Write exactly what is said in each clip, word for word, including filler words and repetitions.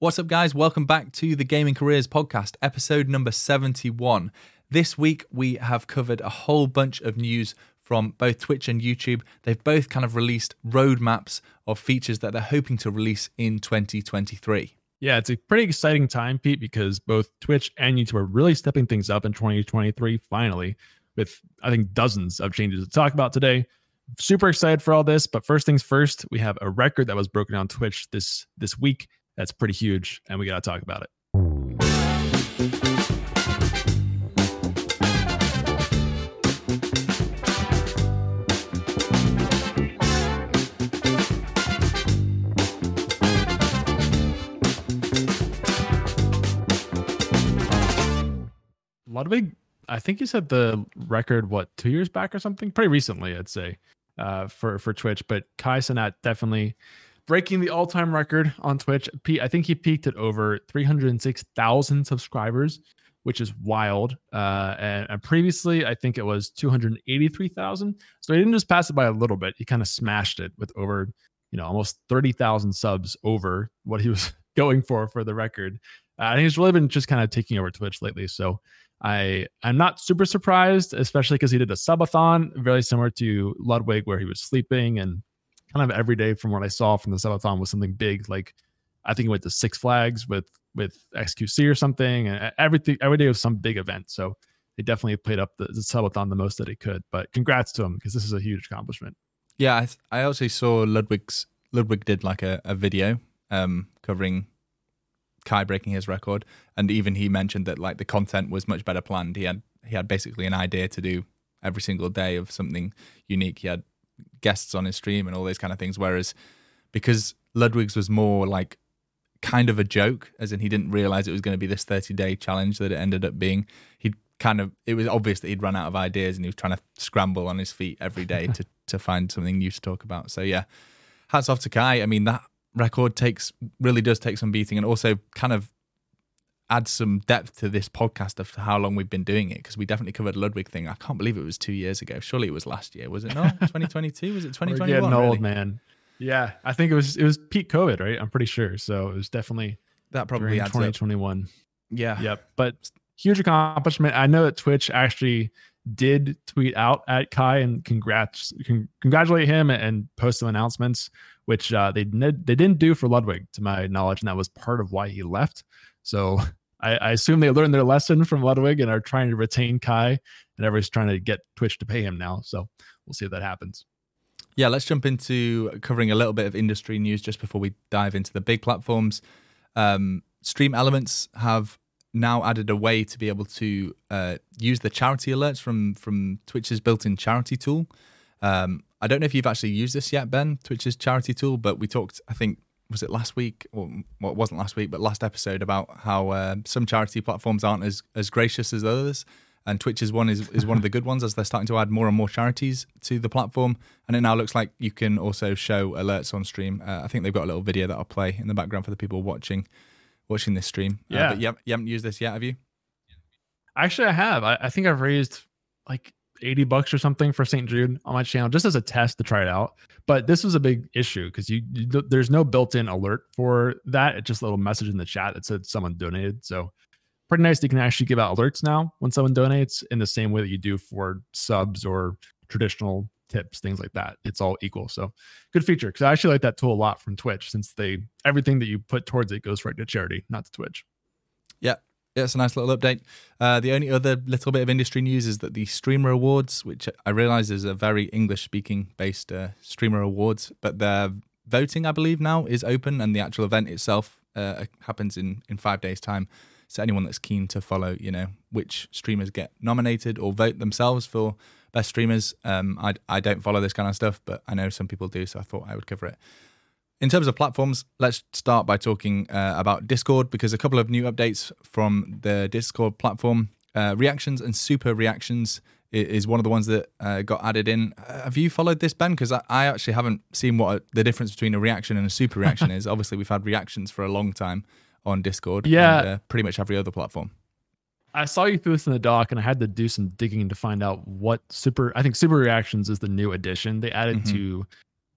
What's up, guys? Welcome back to the Gaming Careers Podcast, episode number seventy-one. This week, we have covered a whole bunch of news from both Twitch and YouTube. They've both kind of released roadmaps of features that they're hoping to release in twenty twenty-three. Yeah, it's a pretty exciting time, Pete, because both Twitch and YouTube are really stepping things up in twenty twenty-three, finally, with, I think, dozens of changes to talk about today. Super excited for all this, but first things first, we have a record that was broken on Twitch this, this week. That's pretty huge, and we got to talk about it. Ludwig, I think you said the record, what, two years back or something? Pretty recently, I'd say, uh, for, for Twitch. But Kai Cenat definitely breaking the all-time record on Twitch. I think he peaked at over three hundred six thousand subscribers, which is wild. Uh, and, and previously, I think it was two hundred eighty-three thousand. So he didn't just pass it by a little bit. He kind of smashed it with over, you know, almost thirty thousand subs over what he was going for for the record. Uh, and he's really been just kind of taking over Twitch lately. So I, I'm not super surprised, especially because he did a subathon, very similar to Ludwig, where he was sleeping and kind of every day from what I saw from the subathon was something big. Like I think he went to Six Flags with with X Q C or something, and everything every day was some big event. So they definitely played up the, the subathon the most that he could. But congrats to him, because this is a huge accomplishment. Yeah, I, th- I also saw Ludwig's Ludwig did like a, a video um, covering Kai breaking his record, and even he mentioned that like the content was much better planned. He had he had basically an idea to do every single day of something unique. He had guests on his stream and all those kind of things, whereas because Ludwig's was more like kind of a joke, as in he didn't realize it was going to be this thirty day challenge that it ended up being. He kind of, it was obvious that he'd run out of ideas and he was trying to scramble on his feet every day to to find something new to talk about. So yeah, hats off to Kai. I mean, that record takes really does take some beating, and also kind of add some depth to this podcast of how long we've been doing it, because we definitely covered Ludwig thing. I can't believe it was two years ago. Surely it was last year, was it not? twenty twenty-two? Was it twenty twenty-one? We're getting really? old, man. Yeah, I think it was it was peak COVID, right? I'm pretty sure. So it was definitely that probably adds twenty twenty-one. Up. Yeah. Yep. But huge accomplishment. I know that Twitch actually did tweet out at Kai and congrats, con- congratulate him and post some announcements, which uh, they did, they didn't do for Ludwig, to my knowledge, and that was part of why he left. So I, I assume they learned their lesson from Ludwig and are trying to retain Kai, and everybody's trying to get Twitch to pay him now. So we'll see if that happens. Yeah, let's jump into covering a little bit of industry news just before we dive into the big platforms. Um, Stream Elements have now added a way to be able to uh, use the charity alerts from, from Twitch's built-in charity tool. Um, I don't know if you've actually used this yet, Ben, Twitch's charity tool, but we talked, I think, was it last week? Or well, it wasn't last week, but last episode, about how uh, some charity platforms aren't as, as gracious as others. And Twitch's one is, is one of the good ones, as they're starting to add more and more charities to the platform. And it now looks like you can also show alerts on stream. Uh, I think they've got a little video that I'll play in the background for the people watching watching this stream. Yeah. Uh, but you haven't, you haven't used this yet, have you? Actually, I have. I, I think I've raised like eighty bucks or something for Saint Jude on my channel, just as a test to try it out. But this was a big issue because you, you there's no built-in alert for that. It's just a little message in the chat that said someone donated. So pretty nice that you can actually give out alerts now when someone donates, in the same way that you do for subs or traditional tips, things like that. It's all equal. So good feature, because I actually like that tool a lot from Twitch, since they everything that you put towards it goes right to charity, not to Twitch. Yeah. Yeah, it's a nice little update. Uh, the only other little bit of industry news is that the Streamer Awards, which I realize is a very English-speaking based uh, Streamer Awards, but their voting, I believe, now is open, and the actual event itself uh, happens in, in five days' time. So anyone that's keen to follow, you know, which streamers get nominated or vote themselves for best streamers, um, I, I don't follow this kind of stuff, but I know some people do, so I thought I would cover it. In terms of platforms, let's start by talking uh, about Discord, because a couple of new updates from the Discord platform. Uh, reactions and super reactions is one of the ones that uh, got added in. Uh, have you followed this, Ben? Because I, I actually haven't seen what a, the difference between a reaction and a super reaction is. Obviously, we've had reactions for a long time on Discord. Yeah. And, uh, pretty much every other platform. I saw you through this in the doc, and I had to do some digging to find out what super, I think super reactions is the new addition they added mm-hmm. to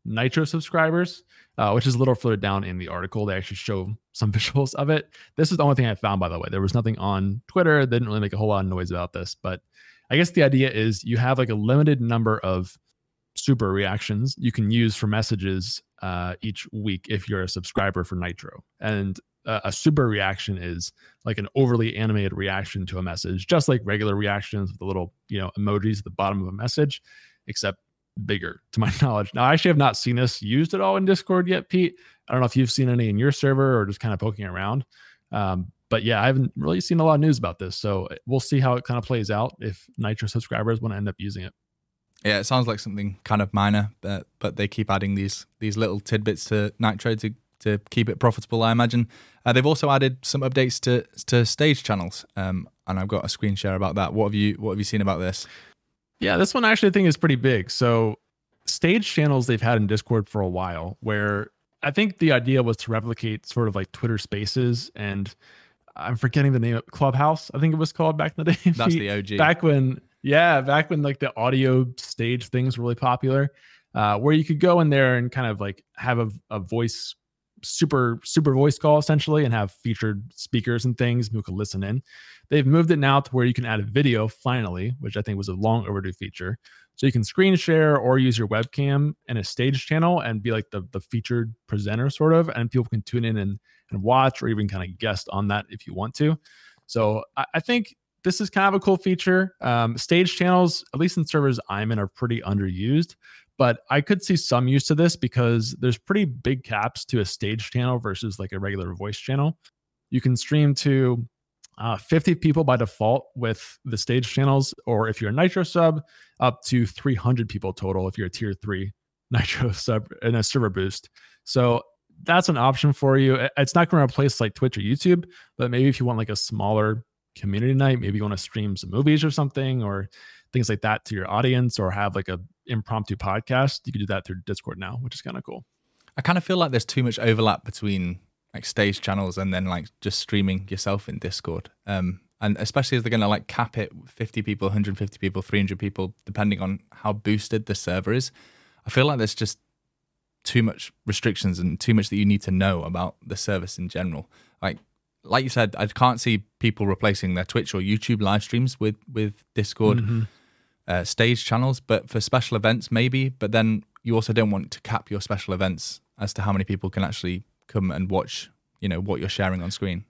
Nitro subscribers, uh, which is a little further down in the article. They actually show some visuals of it. This is the only thing I found, by the way. There was nothing on Twitter. They didn't really make a whole lot of noise about this, but I guess the idea is you have like a limited number of super reactions you can use for messages uh, each week if you're a subscriber for Nitro. And uh, a super reaction is like an overly animated reaction to a message, just like regular reactions with the little, you know, emojis at the bottom of a message, except bigger to my knowledge. Now, I actually have not seen this used at all in Discord yet, Pete. I don't know if you've seen any in your server or just kind of poking around. Um, but yeah, I haven't really seen a lot of news about this. So we'll see how it kind of plays out if Nitro subscribers want to end up using it. Yeah, it sounds like something kind of minor, but but they keep adding these these little tidbits to Nitro to to keep it profitable, I imagine. Uh, they've also added some updates to to stage channels, um, and I've got a screen share about that. What have you What have you seen about this? Yeah, this one actually I think is pretty big. So stage channels they've had in Discord for a while, where I think the idea was to replicate sort of like Twitter Spaces, and I'm forgetting the name of Clubhouse, I think it was called back in the day. That's the O G. Back when, yeah, back when like the audio stage things were really popular, uh, where you could go in there and kind of like have a, a voice, super, super voice call essentially, and have featured speakers and things who could listen in. They've moved it now to where you can add a video finally, which I think was a long overdue feature. So you can screen share or use your webcam in a stage channel and be like the, the featured presenter sort of, and people can tune in and, and watch or even kind of guest on that if you want to. So I, I think this is kind of a cool feature. Um, stage channels, at least in servers I'm in, are pretty underused, but I could see some use to this because there's pretty big caps to a stage channel versus like a regular voice channel. You can stream to Uh, fifty people by default with the stage channels, or if you're a Nitro sub, up to three hundred people total if you're a tier three Nitro sub and a server boost. So that's an option for you. It's not going to replace like Twitch or YouTube, but maybe if you want like a smaller community night, maybe you want to stream some movies or something or things like that to your audience, or have like a impromptu podcast, you can do that through Discord now, which is kind of cool. I kind of feel like there's too much overlap between like stage channels and then like just streaming yourself in Discord. Um, and especially as they're going to like cap it fifty people, one hundred fifty people, three hundred people, depending on how boosted the server is. I feel like there's just too much restrictions and too much that you need to know about the service in general. Like, like you said, I can't see people replacing their Twitch or YouTube live streams with, with Discord mm-hmm. uh, stage channels, but for special events, maybe. But then you also don't want to cap your special events as to how many people can actually come and watch, you know, what you're sharing on screen.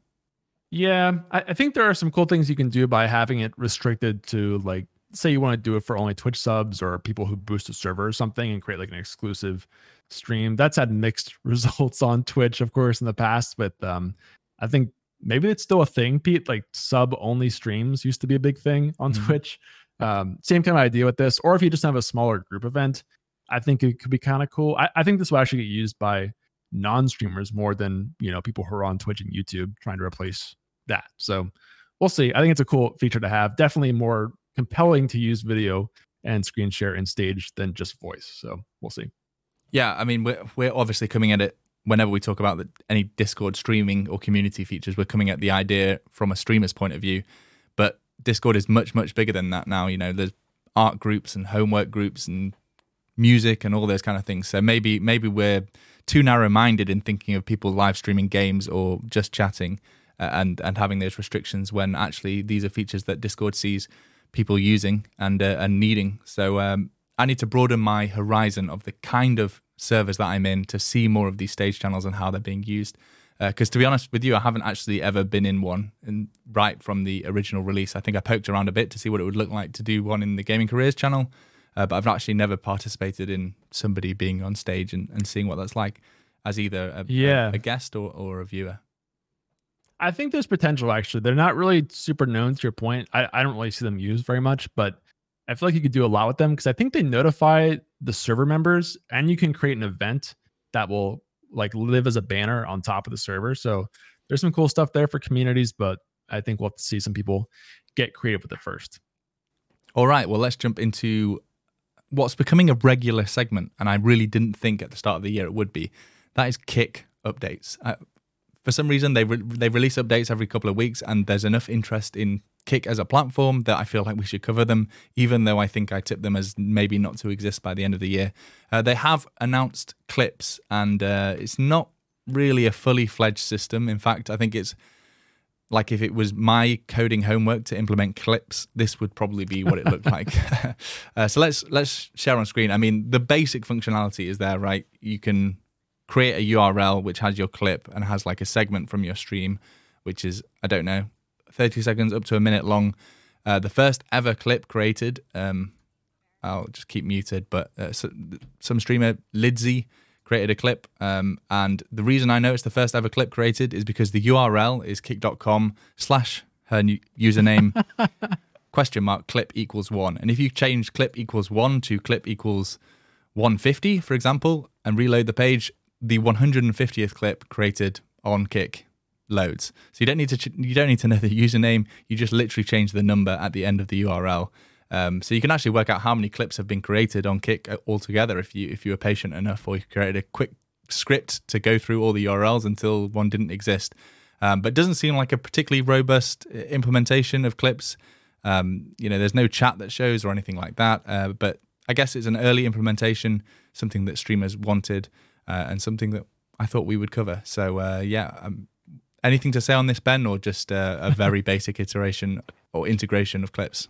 Yeah, I, I think there are some cool things you can do by having it restricted to, like, say you want to do it for only Twitch subs or people who boost a server or something and create like an exclusive stream. That's had mixed results on Twitch, of course, in the past, but um, I think maybe it's still a thing, Pete. Like sub only streams used to be a big thing on mm-hmm. Twitch. Um, same kind of idea with this. Or if you just have a smaller group event, I think it could be kind of cool. I, I think this will actually get used by non-streamers more than, you know, people who are on Twitch and YouTube trying to replace that. So we'll see. I think it's a cool feature to have. Definitely more compelling to use video and screen share in stage than just voice. So we'll see. Yeah, I mean, we're we're obviously coming at it whenever we talk about the, any Discord streaming or community features. We're coming at the idea from a streamer's point of view, but Discord is much much bigger than that now. You know, there's art groups and homework groups and music and all those kind of things. So maybe maybe we're too narrow-minded in thinking of people live streaming games or just chatting uh, and and having those restrictions, when actually these are features that Discord sees people using and uh, and needing. So um, I need to broaden my horizon of the kind of servers that I'm in to see more of these stage channels and how they're being used. Because uh, to be honest with you, I haven't actually ever been in one in, right from the original release. I think I poked around a bit to see what it would look like to do one in the Gaming Careers channel, uh, but I've actually never participated in somebody being on stage and, and seeing what that's like as either a, yeah. a, a guest or, or a viewer. I think there's potential, actually. They're not really super known, to your point. I, I don't really see them used very much, but I feel like you could do a lot with them because I think they notify the server members, and you can create an event that will like live as a banner on top of the server. So there's some cool stuff there for communities, but I think we'll have to see some people get creative with it first. All right, well, let's jump into what's becoming a regular segment, and I really didn't think at the start of the year it would be. That is Kick updates. Uh, For some reason, they re- they release updates every couple of weeks, and there's enough interest in Kick as a platform that I feel like we should cover them, even though I think I tip them as maybe not to exist by the end of the year. Uh, they have announced Clips, and uh, it's not really a fully fledged system. In fact, I think it's like if it was my coding homework to implement Clips, this would probably be what it looked like. uh, so let's let's share on screen. I mean, the basic functionality is there, right? You can create a U R L which has your clip and has like a segment from your stream, which is, I don't know, thirty seconds up to a minute long. Uh, the first ever clip created, um, I'll just keep muted, but uh, so, some streamer, Lidsey, created a clip. Um, and the reason I know it's the first ever clip created is because the U R L is kick.com slash her new username question mark clip equals one. And if you change clip equals one to clip equals one fifty, for example, and reload the page, the one hundred fiftieth clip created on Kick loads. So you don't need to ch- you don't need to know the username. You just literally change the number at the end of the U R L. Um, so you can actually work out how many clips have been created on Kick altogether if you if you were patient enough, or you created a quick script to go through all the U R Ls until one didn't exist. Um, but it doesn't seem like a particularly robust implementation of clips. Um, you know, there's no chat that shows or anything like that. Uh, but I guess it's an early implementation, something that streamers wanted, uh, and something that I thought we would cover. So uh, yeah. Um, Anything to say on this, Ben, or just uh, a very basic iteration or integration of clips?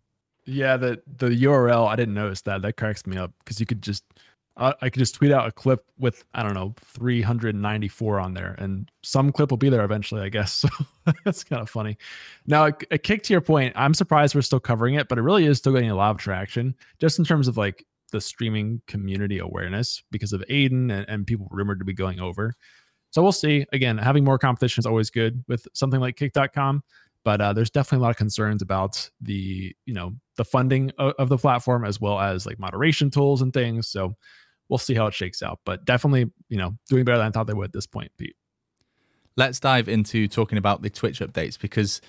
Yeah, the the U R L, I didn't notice that. That cracks me up because you could just, uh, I could just tweet out a clip with, I don't know, three hundred ninety-four on there, and some clip will be there eventually, I guess. So that's kind of funny. Now, a, a Kick to your point, I'm surprised we're still covering it, but it really is still getting a lot of traction, just in terms of like the streaming community awareness because of Aiden and, and people rumored to be going over. So we'll see. Again, having more competition is always good with something like kick dot com, but uh, there's definitely a lot of concerns about the, you know, the funding of, of the platform, as well as like moderation tools and things. So we'll see how it shakes out, but definitely, you know, doing better than I thought they would at this point, Pete. Let's dive into talking about the Twitch updates, because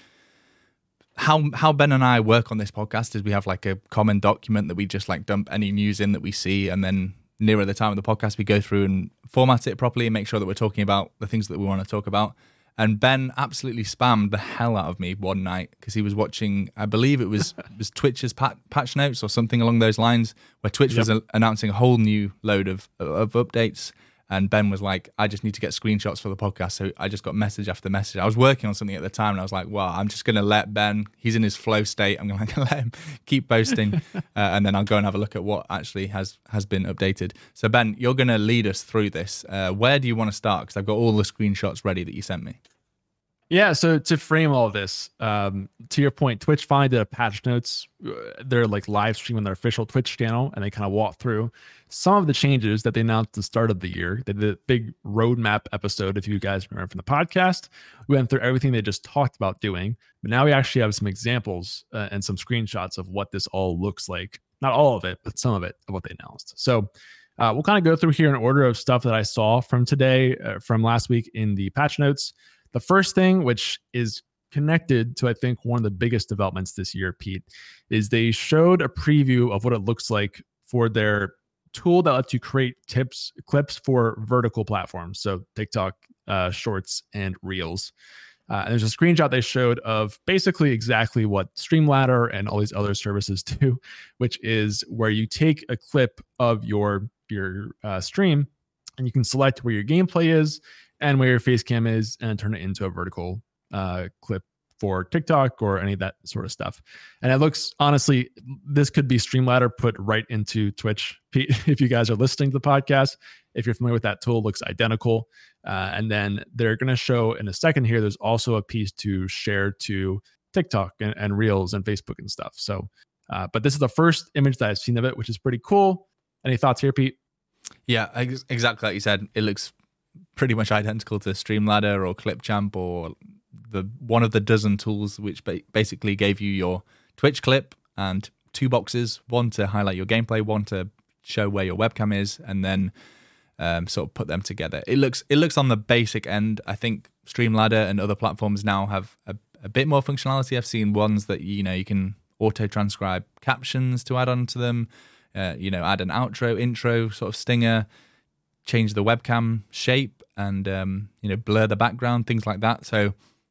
how how Ben and I work on this podcast is we have like a common document that we just like dump any news in that we see, and then nearer the time of the podcast, we go through and format it properly and make sure that we're talking about the things that we want to talk about. And Ben absolutely spammed the hell out of me one night because he was watching, I believe it was was Twitch's pat, patch notes or something along those lines, where Twitch yep. was a, announcing a whole new load of of updates. And Ben was like, I just need to get screenshots for the podcast. So I just got message after message. I was working on something at the time, and I was like, wow, I'm just going to let Ben, he's in his flow state. I'm going to let him keep posting. uh, and then I'll go and have a look at what actually has, has been updated. So Ben, you're going to lead us through this. Uh, where do you want to start? Because I've got all the screenshots ready that you sent me. Yeah, so to frame all of this, um, to your point, Twitch finally did a patch notes. They're like live stream on their official Twitch channel, and they kind of walk through some of the changes that they announced at the start of the year. They did a big roadmap episode, if you guys remember from the podcast. We went through everything they just talked about doing, but now we actually have some examples uh, and some screenshots of what this all looks like. Not all of it, but some of it of what they announced. So uh, we'll kind of go through here in order of stuff that I saw from today, uh, from last week in the patch notes. The first thing, which is connected to, I think, one of the biggest developments this year, Pete, is they showed a preview of what it looks like for their tool that lets you create tips, clips for vertical platforms. So TikTok, uh, Shorts, and Reels. Uh, and there's a screenshot they showed of basically exactly what Streamladder and all these other services do, which is where you take a clip of your, your uh, stream, and you can select where your gameplay is and where your face cam is, and turn it into a vertical uh, clip for TikTok or any of that sort of stuff. And it looks, honestly, this could be Streamladder put right into Twitch. If you guys are listening to the podcast, if you're familiar with that tool, it looks identical. Uh, and then they're going to show in a second here, there's also a piece to share to TikTok and, and Reels and Facebook and stuff. So, uh, but this is the first image that I've seen of it, which is pretty cool. Any thoughts here, Pete? Yeah, ex- exactly like you said. It looks pretty much identical to Streamladder or Clipchamp or the one of the dozen tools which ba- basically gave you your Twitch clip and two boxes, one to highlight your gameplay, one to show where your webcam is, and then um, sort of put them together. It looks it looks on the basic end. I think Streamladder and other platforms now have a, a bit more functionality. I've seen ones that, you know, you can auto transcribe captions to add onto them, uh, you know, add an outro, intro sort of stinger, change the webcam shape, and um, you know, blur the background, things like that. So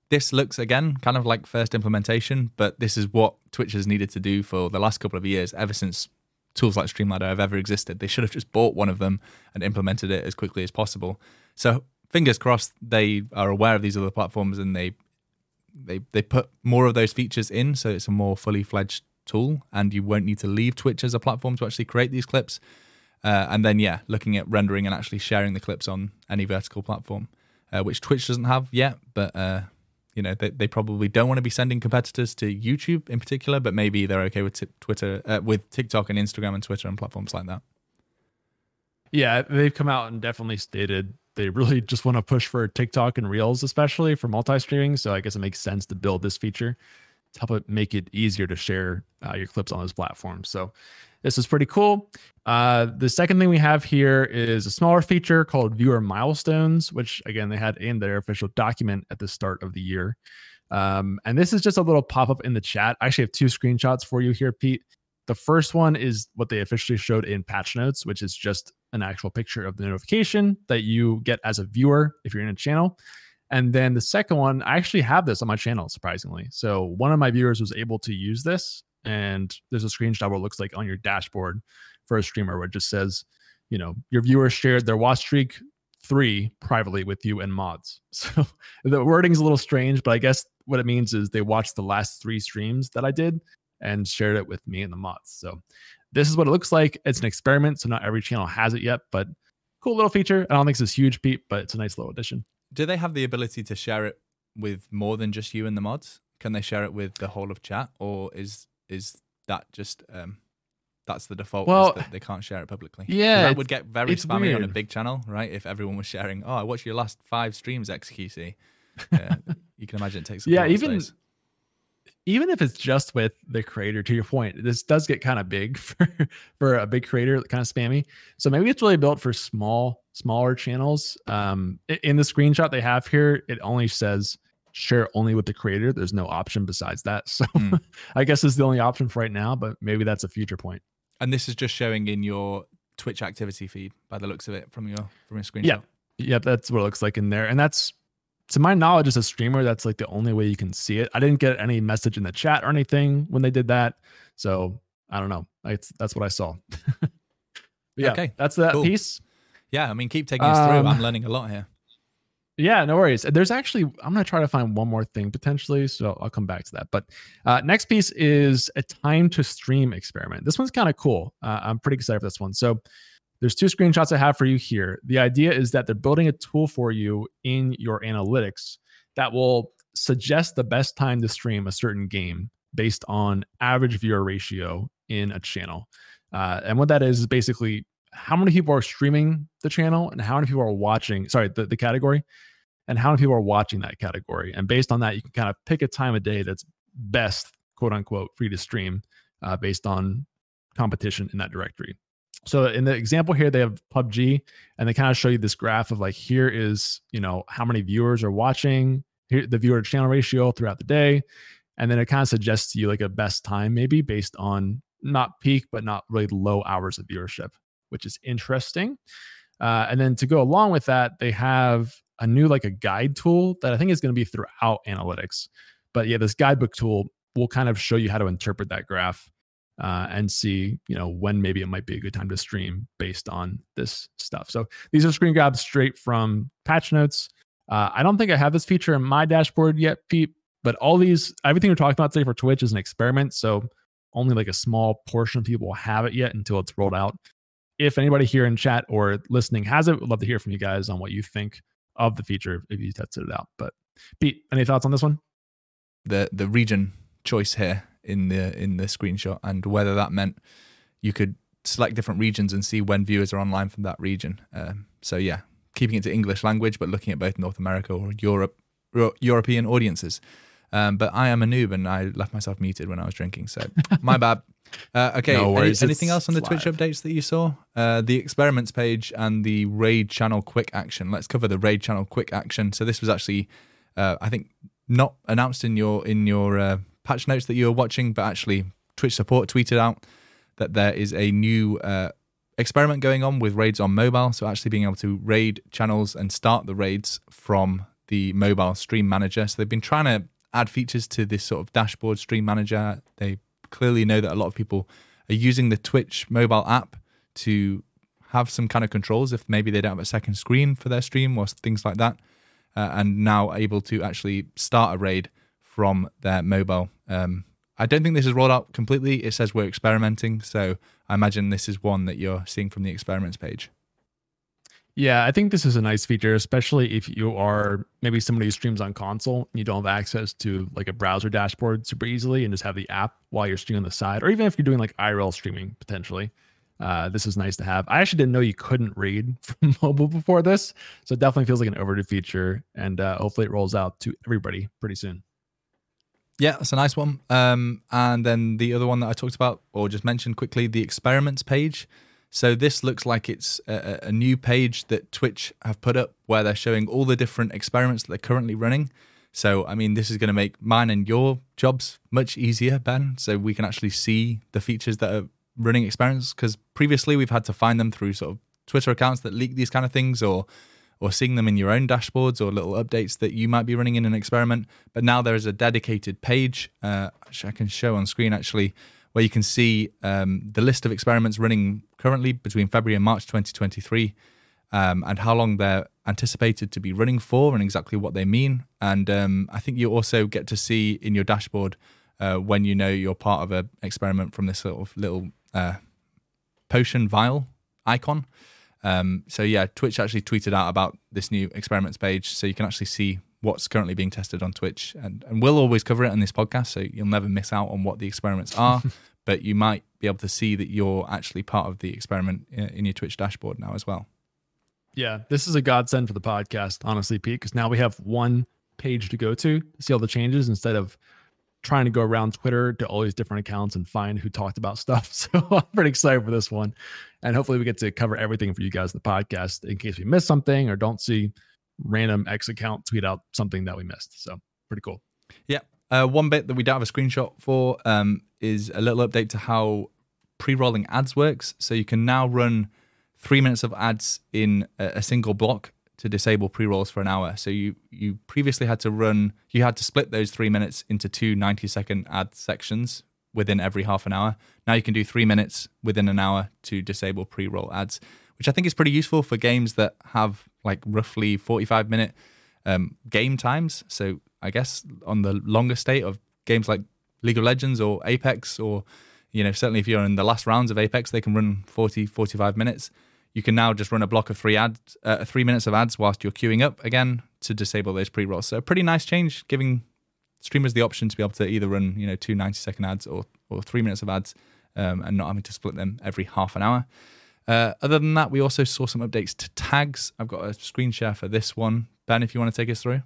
this looks, again, kind of like first implementation, but this is what Twitch has needed to do for the last couple of years, ever since tools like Streamladder have ever existed. They should have just bought one of them and implemented it as quickly as possible. So fingers crossed they are aware of these other platforms and they they they put more of those features in, so it's a more fully fledged tool and you won't need to leave Twitch as a platform to actually create these clips. Uh, and then, yeah, looking at rendering and actually sharing the clips on any vertical platform, uh, which Twitch doesn't have yet, but uh, you know, they, they probably don't want to be sending competitors to YouTube in particular, but maybe they're okay with t- Twitter, uh, with TikTok and Instagram and Twitter and platforms like that. Yeah, they've come out and definitely stated they really just want to push for TikTok and Reels, especially for multi-streaming. So I guess it makes sense to build this feature to help it make it easier to share uh, your clips on those platforms. So this is pretty cool. Uh, the second thing we have here is a smaller feature called Viewer Milestones, which again, they had in their official document at the start of the year. Um, and this is just a little pop-up in the chat. I actually have two screenshots for you here, Pete. The first one is what they officially showed in patch notes, which is just an actual picture of the notification that you get as a viewer if you're in a channel. And then the second one, I actually have this on my channel, surprisingly. So one of my viewers was able to use this, and there's a screenshot where it looks like on your dashboard for a streamer where it just says, you know, your viewers shared their watch streak three privately with you and mods. So the wording's a little strange, but I guess what it means is they watched the last three streams that I did and shared it with me and the mods. So this is what it looks like. It's an experiment, so not every channel has it yet, but cool little feature. I don't think it's huge, Pete, but it's a nice little addition. Do they have the ability to share it with more than just you and the mods? Can they share it with the whole of chat, or is is that just um, that's the default? Well, that they can't share it publicly. Yeah, that would get very spammy weird. on a big channel, right? If everyone was sharing, oh, I watched your last five streams, X Q C. Yeah, you can imagine it takes. A yeah, lot of even. space. Even if it's just with the creator, to your point, this does get kind of big for, for a big creator, kind of spammy. So maybe it's really built for small, smaller channels. Um, in the screenshot they have here, it only says share only with the creator. There's no option besides that. So mm. I guess it's the only option for right now, but maybe that's a future point. And this is just showing in your Twitch activity feed by the looks of it from your from your screenshot. Yeah, yeah, that's what it looks like in there. And that's, to my knowledge, as a streamer, that's like the only way you can see it. I didn't get any message in the chat or anything when they did that. So I don't know. It's, that's what I saw. Yeah, okay, that's that cool. piece. Yeah, I mean, keep taking us um, through. I'm learning a lot here. Yeah, no worries. There's actually, I'm going to try to find one more thing potentially. So I'll come back to that. But uh, next piece is a time to stream experiment. This one's kind of cool. Uh, I'm pretty excited for this one. So there's two screenshots I have for you here. The idea is that they're building a tool for you in your analytics that will suggest the best time to stream a certain game based on average viewer ratio in a channel. Uh, and what that is is basically how many people are streaming the channel and how many people are watching, sorry, the, the category, and how many people are watching that category. And based on that, you can kind of pick a time of day that's best, quote unquote, free to stream uh, based on competition in that directory. So in the example here, they have P U B G, and they kind of show you this graph of like, here is, you know, how many viewers are watching, here the viewer to channel ratio throughout the day. And then it kind of suggests to you like a best time, maybe based on not peak, but not really low hours of viewership, which is interesting. Uh, and then to go along with that, they have a new like a guide tool that I think is going to be throughout analytics. But yeah, this guidebook tool will kind of show you how to interpret that graph uh, and see, you know, when maybe it might be a good time to stream based on this stuff. So these are screen grabs straight from patch notes. Uh, I don't think I have this feature in my dashboard yet, Pete, but all these, everything we're talking about today for Twitch is an experiment. So only like a small portion of people will have it yet until it's rolled out. If anybody here in chat or listening has it, we'd love to hear from you guys on what you think of the feature if you tested it out. But Pete, any thoughts on this one? The the region choice here in the in the screenshot, and whether that meant you could select different regions and see when viewers are online from that region. Um, so yeah, keeping it to English language, but looking at both North America or Europe, European audiences. Um, but I am a noob and I left myself muted when I was drinking, so my bad. Uh, okay, no worries. Any, anything else on the Twitch updates that you saw? Uh, the experiments page and the raid channel quick action. Let's cover the raid channel quick action. So this was actually, uh, I think, not announced in your in your uh, patch notes that you were watching, but actually Twitch support tweeted out that there is a new uh, experiment going on with raids on mobile. So actually being able to raid channels and start the raids from the mobile stream manager. So they've been trying to add features to this sort of dashboard stream manager. They clearly know that a lot of people are using the Twitch mobile app to have some kind of controls if maybe they don't have a second screen for their stream or things like that, uh, and now able to actually start a raid from their mobile. Um, I don't think this is rolled out completely. It says we're experimenting, so I imagine this is one that you're seeing from the experiments page. Yeah, I think this is a nice feature, especially if you are maybe somebody who streams on console and you don't have access to like a browser dashboard super easily and just have the app while you're streaming on the side, or even if you're doing like I R L streaming potentially. Uh, this is nice to have. I actually didn't know you couldn't read from mobile before this, so it definitely feels like an overdue feature, and uh, hopefully it rolls out to everybody pretty soon. Yeah, that's a nice one. Um, and then the other one that I talked about, or just mentioned quickly, the experiments page. So this looks like it's a, a new page that Twitch have put up where they're showing all the different experiments that they're currently running. So, I mean, this is going to make mine and your jobs much easier, Ben, so we can actually see the features that are running experiments, because previously we've had to find them through sort of Twitter accounts that leak these kind of things, or or seeing them in your own dashboards or little updates that you might be running in an experiment. But now there is a dedicated page, uh, which I can show on screen actually, where you can see um, the list of experiments running currently between February and March twenty twenty-three, um, and how long they're anticipated to be running for and exactly what they mean. And um, I think you also get to see in your dashboard uh, when you know you're part of an experiment from this sort of little uh, potion vial icon. Um, so yeah, Twitch actually tweeted out about this new experiments page, so you can actually see what's currently being tested on Twitch, and, and we'll always cover it on this podcast, so you'll never miss out on what the experiments are, but you might be able to see that you're actually part of the experiment in, in your Twitch dashboard now as well. Yeah, this is a godsend for the podcast, honestly, Pete, because now we have one page to go to to see all the changes instead of trying to go around Twitter to all these different accounts and find who talked about stuff. So I'm pretty excited for this one. And hopefully we get to cover everything for you guys in the podcast in case we miss something or don't see random X account tweet out something that we missed. So pretty cool. Yeah. Uh, one bit that we don't have a screenshot for um, is a little update to how pre-rolling ads works. So you can now run three minutes of ads in a, a single block to disable pre-rolls for an hour. So you you previously had to run, you had to split those three minutes into two ninety second ad sections within every half an hour. Now you can do three minutes within an hour to disable pre-roll ads, which I think is pretty useful for games that have like roughly forty-five minute um, game times. So I guess on the longer state of games like League of Legends or Apex, or, you know, certainly if you're in the last rounds of Apex, they can run forty, forty-five minutes. You can now just run a block of three ads, uh, three minutes of ads whilst you're queuing up again to disable those pre-rolls. So a pretty nice change, giving streamers the option to be able to either run, you know, two ninety second ads or or three minutes of ads, um, and not having to split them every half an hour. Uh, other than that, we also saw some updates to tags. I've got a screen share for this one. Ben, if you want to take us through.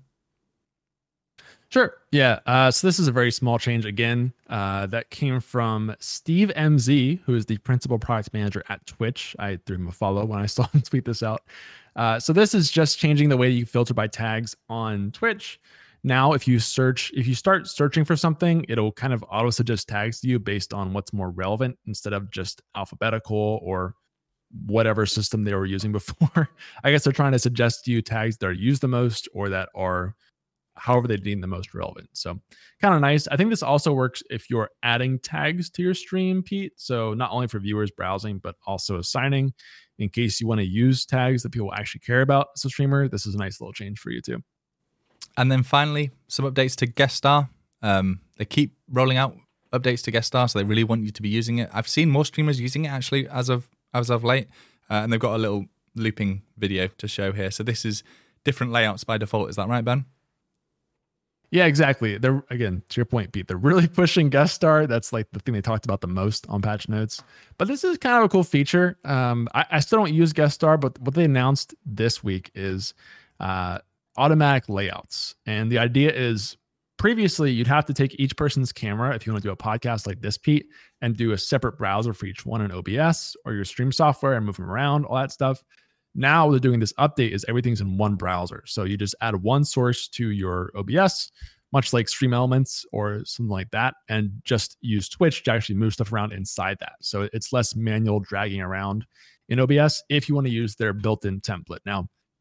Sure. Yeah. Uh, so this is a very small change again uh, that came from Steve M Z, who is the principal product manager at Twitch. I threw him a follow when I saw him tweet this out. Uh, so this is just changing the way you filter by tags on Twitch. Now, if you search, if you start searching for something, it'll kind of auto suggest tags to you based on what's more relevant instead of just alphabetical or whatever system they were using before. I guess they're trying to suggest to you tags that are used the most or that are however they deem the most relevant. So kind of nice. I think this also works if you're adding tags to your stream, Pete. So not only for viewers browsing, but also assigning in case you want to use tags that people actually care about as a streamer. This is a nice little change for you too. And then finally, some updates to Guest Star. Um, they keep rolling out updates to Guest Star, so they really want you to be using it. I've seen more streamers using it actually as of as of late, uh, and they've got a little looping video to show here. So this is different layouts by default. Is that right, Ben? Yeah, exactly. They're, again, to your point, Pete, they're really pushing Guest Star. That's like the thing they talked about the most on patch notes. But this is kind of a cool feature. Um, I, I still don't use Guest Star, but what they announced this week is uh, automatic layouts. And the idea is previously you'd have to take each person's camera if you want to do a podcast like this, Pete, and do a separate browser for each one in O B S or your stream software and move them around, all that stuff. Now they're doing this update is everything's in one browser. So you just add one source to your O B S, much like Stream Elements or something like that, and just use Twitch to actually move stuff around inside that. So it's less manual dragging around in O B S if you want to use their built-in template. Now,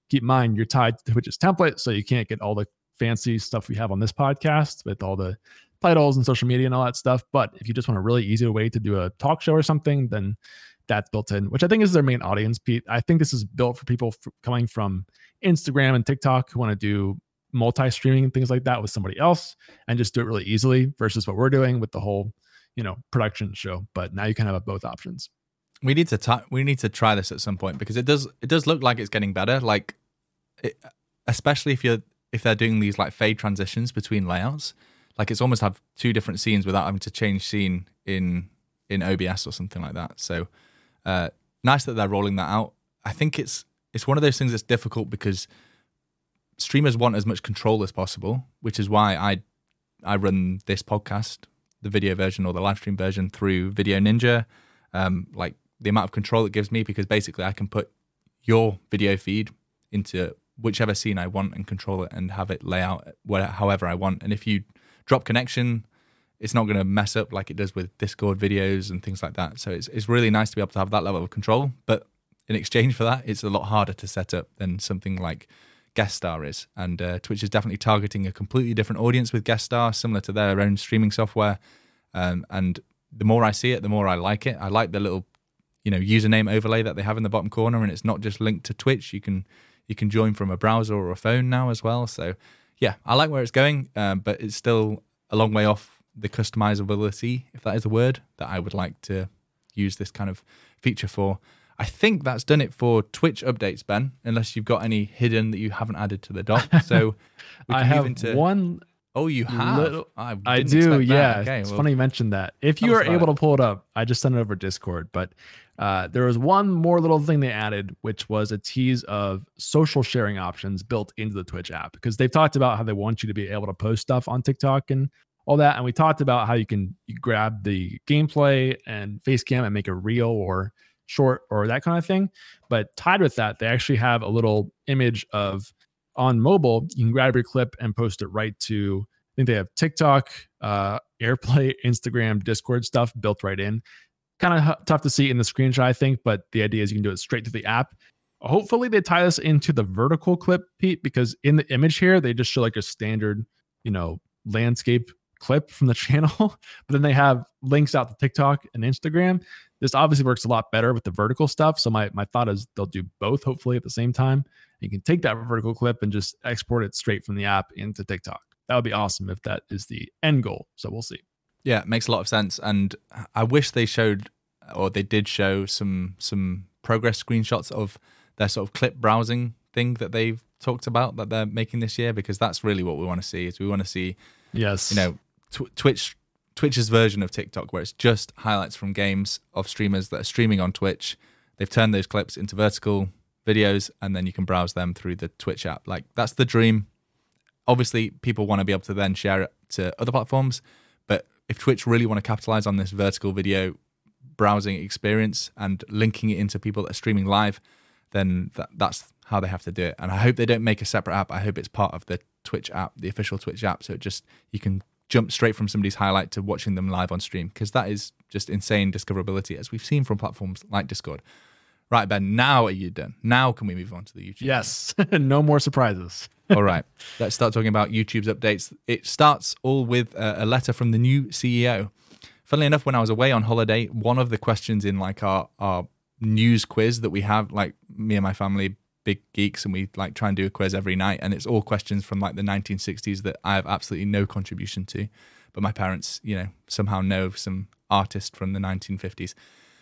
keep in mind you're tied to Twitch's template, so you can't get all the fancy stuff we have on this podcast with all the titles and social media and all that stuff. But if you just want a really easy way to do a talk show or something, then that's built in, which I think is their main audience, Pete. I think this is built for people f- coming from Instagram and TikTok who want to do multi-streaming and things like that with somebody else and just do it really easily versus what we're doing with the whole, you know, production show. But now you can have both options. We need to t- we need to try this at some point because it does it does look like it's getting better. Like, it, especially if you're if they're doing these like fade transitions between layouts, like it's almost have two different scenes without having to change scene in in O B S or something like that. So. Uh, nice that they're rolling that out. I think it's it's one of those things that's difficult because streamers want as much control as possible, which is why I I run this podcast, the video version or the live stream version, through Video Ninja. Um, like the amount of control it gives me, because basically I can put your video feed into whichever scene I want and control it and have it lay out whatever, however I want. And if you drop connection, it's not going to mess up like it does with Discord videos and things like that. So it's it's really nice to be able to have that level of control. But in exchange for that, it's a lot harder to set up than something like Guest Star is. And uh, Twitch is definitely targeting a completely different audience with Guest Star, similar to their own streaming software. Um, and the more I see it, the more I like it. I like the little, you know, username overlay that they have in the bottom corner, and it's not just linked to Twitch. You can you can join from a browser or a phone now as well. So yeah, I like where it's going, um, but it's still a long way off the customizability, if that is a word, that I would like to use this kind of feature for. I think that's done it for Twitch updates, Ben, unless you've got any hidden that you haven't added to the doc. So we can I have move into one. Oh, you have? Little, I, I do, yeah. Okay, it's well, funny you mentioned that. If you are able it. to pull it up, I just sent it over Discord. But uh, there was one more little thing they added, which was a tease of social sharing options built into the Twitch app. Because they've talked about how they want you to be able to post stuff on TikTok and all that. And we talked about how you can you grab the gameplay and face cam and make a reel or short or that kind of thing. But tied with that, they actually have a little image of on mobile. You can grab your clip and post it right to, I think they have TikTok, uh, AirPlay, Instagram, Discord stuff built right in. Kind of h- tough to see in the screenshot, I think, but the idea is you can do it straight to the app. Hopefully they tie this into the vertical clip, Pete, because in the image here, they just show like a standard, you know, landscape clip from the channel, but then they have links out to TikTok and Instagram. This obviously works a lot better with the vertical stuff. So my, my thought is they'll do both hopefully at the same time. You can take that vertical clip and just export it straight from the app into TikTok. That would be awesome if that is the end goal. So we'll see. Yeah, it makes a lot of sense. And I wish they showed, or they did show some some progress screenshots of their sort of clip browsing thing that they've talked about that they're making this year, because that's really what we want to see. Is we want to see, yes, you know, tw- Twitch Twitch's version of TikTok, where it's just highlights from games of streamers that are streaming on Twitch. They've turned those clips into vertical videos, and then you can browse them through the Twitch app. Like, that's the dream. Obviously, people want to be able to then share it to other platforms, but if Twitch really want to capitalize on this vertical video browsing experience and linking it into people that are streaming live, then that, that's how they have to do it. And I hope they don't make a separate app. I hope it's part of the Twitch app, the official Twitch app, so it just you can jump straight from somebody's highlight to watching them live on stream, because that is just insane discoverability, as we've seen from platforms like Discord. Right, Ben, now are you done? Now can we move on to the YouTube? Yes, no more surprises. All right, let's start talking about YouTube's updates. It starts all with a letter from the new C E O. Funnily enough, when I was away on holiday, one of the questions in like our, our news quiz that we have, like me and my family, big geeks, and we like try and do a quiz every night, and it's all questions from like the nineteen sixties that I have absolutely no contribution to, but my parents, you know, somehow know some artist from the nineteen fifties.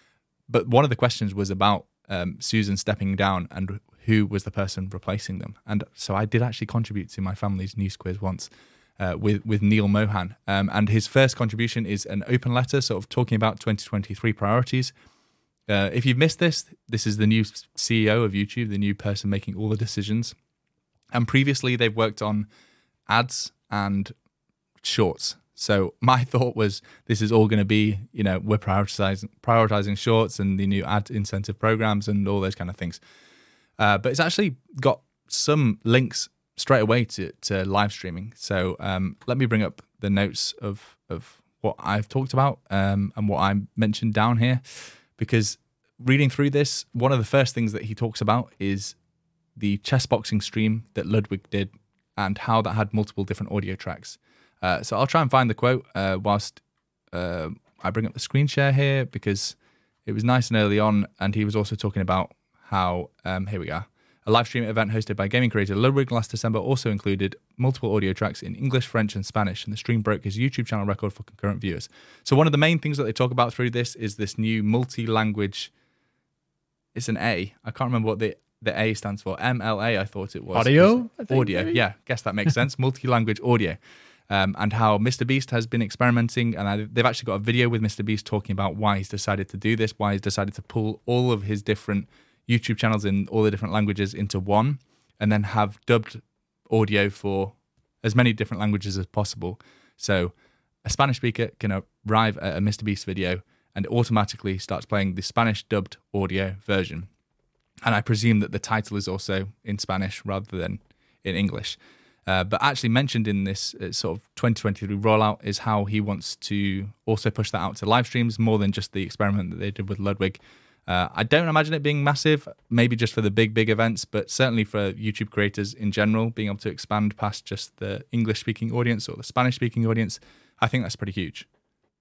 But one of the questions was about um, Susan stepping down and who was the person replacing them. And so I did actually contribute to my family's news quiz once uh, with, with Neil Mohan. Um, and his first contribution is an open letter sort of talking about twenty twenty-three priorities. Uh, if you've missed this, this is the new C E O of YouTube, the new person making all the decisions. And previously they've worked on ads and shorts. So my thought was this is all going to be, you know, we're prioritizing, prioritizing shorts and the new ad incentive programs and all those kind of things. Uh, but it's actually got some links straight away to, to live streaming. So um, let me bring up the notes of, of what I've talked about um, and what I mentioned down here. Because reading through this, one of the first things that he talks about is the chess boxing stream that Ludwig did and how that had multiple different audio tracks. Uh, so I'll try and find the quote uh, whilst uh, I bring up the screen share here, because it was nice and early on, and he was also talking about how, um, here we go, a live stream event hosted by gaming creator Ludwig last December also included multiple audio tracks in English, French, and Spanish, and the stream broke his YouTube channel record for concurrent viewers. So one of the main things that they talk about through this is this new multi-language, it's an A, I can't remember what the, the A stands for, M L A I thought it was. Audio? I think Audio, maybe? yeah, guess that makes sense, multi-language audio. Um, and how MrBeast has been experimenting, and I, they've actually got a video with MrBeast talking about why he's decided to do this, why he's decided to pull all of his different YouTube channels in all the different languages into one, and then have dubbed audio for as many different languages as possible. So a Spanish speaker can arrive at a MrBeast video and it automatically starts playing the Spanish dubbed audio version. And I presume that the title is also in Spanish rather than in English. Uh, but actually mentioned in this uh, sort of twenty twenty-three rollout is how he wants to also push that out to live streams more than just the experiment that they did with Ludwig. Uh, I don't imagine it being massive, maybe just for the big, big events, but certainly for YouTube creators in general, being able to expand past just the English-speaking audience or the Spanish-speaking audience, I think that's pretty huge.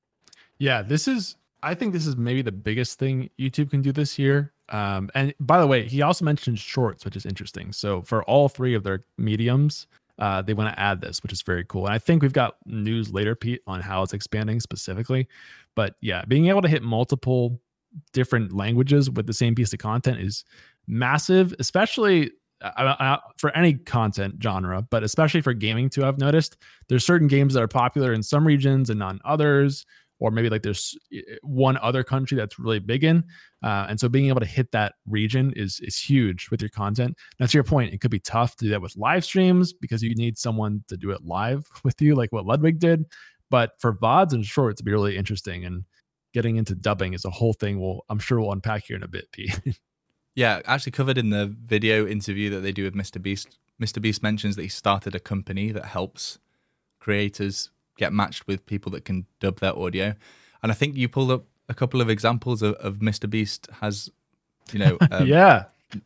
Yeah, this is, I think this is maybe the biggest thing YouTube can do this year. Um, and by the way, he also mentioned shorts, which is interesting. So for all three of their mediums, Uh, they want to add this, which is very cool. And I think we've got news later, Pete, on how it's expanding specifically. But yeah, being able to hit multiple different languages with the same piece of content is massive, especially uh, uh, for any content genre, but especially for gaming too. I've noticed there's certain games that are popular in some regions and not in others, or maybe like there's one other country that's really big in. Uh, and so being able to hit that region is is huge with your content. Now, to your point, it could be tough to do that with live streams because you need someone to do it live with you, like what Ludwig did. But for V O Ds and shorts, it'd be really interesting. And getting into dubbing is a whole thing we'll, I'm sure we'll unpack here in a bit, Pete. Yeah, actually covered in the video interview that they do with MrBeast. MrBeast mentions that he started a company that helps creators get matched with people that can dub their audio. And I think you pulled up a couple of examples of, of MrBeast has, you know, um, yeah,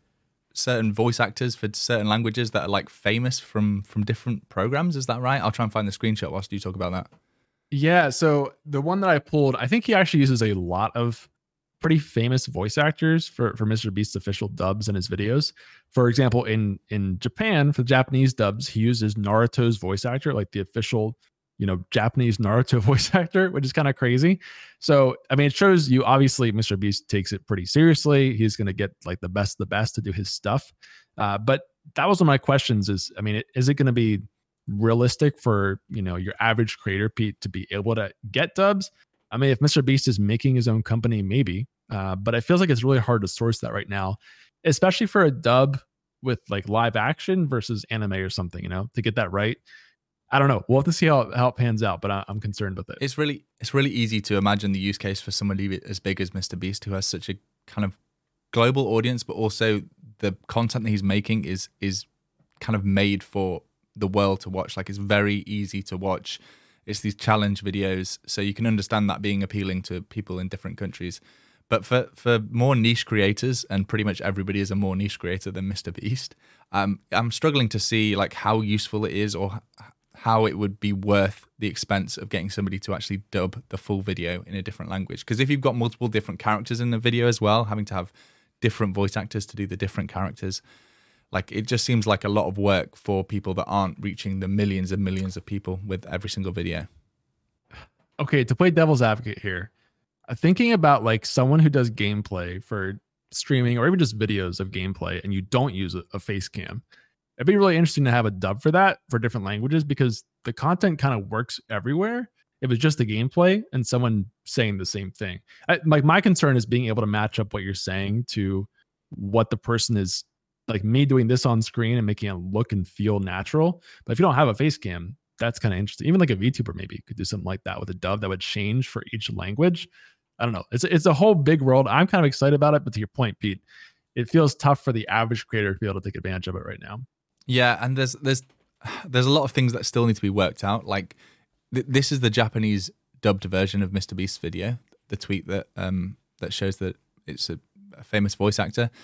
certain voice actors for certain languages that are like famous from from different programs. Is that right? I'll try and find the screenshot whilst you talk about that. Yeah. So the one that I pulled, I think he actually uses a lot of pretty famous voice actors for, for MrBeast's official dubs in his videos. For example, in, in Japan, for the Japanese dubs, he uses Naruto's voice actor, like the official, you know, Japanese Naruto voice actor, which is kind of crazy. So, I mean, it shows you obviously MrBeast takes it pretty seriously. He's going to get like the best of the best to do his stuff. Uh, but that was one of my questions is, I mean, is it going to be realistic for, you know, your average creator, Pete, to be able to get dubs? I mean, if MrBeast is making his own company, maybe, uh, but it feels like it's really hard to source that right now, especially for a dub with like live action versus anime or something, you know, to get that right. I don't know. We'll have to see how, how it pans out, but I, I'm concerned with it. It's really it's really easy to imagine the use case for somebody as big as MrBeast, who has such a kind of global audience, but also the content that he's making is is kind of made for the world to watch. Like, it's very easy to watch. It's these challenge videos, so you can understand that being appealing to people in different countries. But for, for more niche creators, and pretty much everybody is a more niche creator than MrBeast, um, I'm struggling to see like how useful it is or how it would be worth the expense of getting somebody to actually dub the full video in a different language. Because if you've got multiple different characters in the video as well, having to have different voice actors to do the different characters, like it just seems like a lot of work for people that aren't reaching the millions and millions of people with every single video. Okay, to play devil's advocate here, uh, thinking about like someone who does gameplay for streaming or even just videos of gameplay and you don't use a, a face cam, it'd be really interesting to have a dub for that for different languages because the content kind of works everywhere. If it's just the gameplay and someone saying the same thing, I, like my concern is being able to match up what you're saying to what the person is, like me doing this on screen and making it look and feel natural. But if you don't have a face cam, that's kind of interesting. Even like a VTuber maybe could do something like that with a dub that would change for each language. I don't know. It's it's a whole big world. I'm kind of excited about it, but to your point, Pete, it feels tough for the average creator to be able to take advantage of it right now. Yeah, and there's there's there's a lot of things that still need to be worked out. Like th- this is the Japanese dubbed version of MrBeast's video, the tweet that um that shows that it's a, a famous voice actor.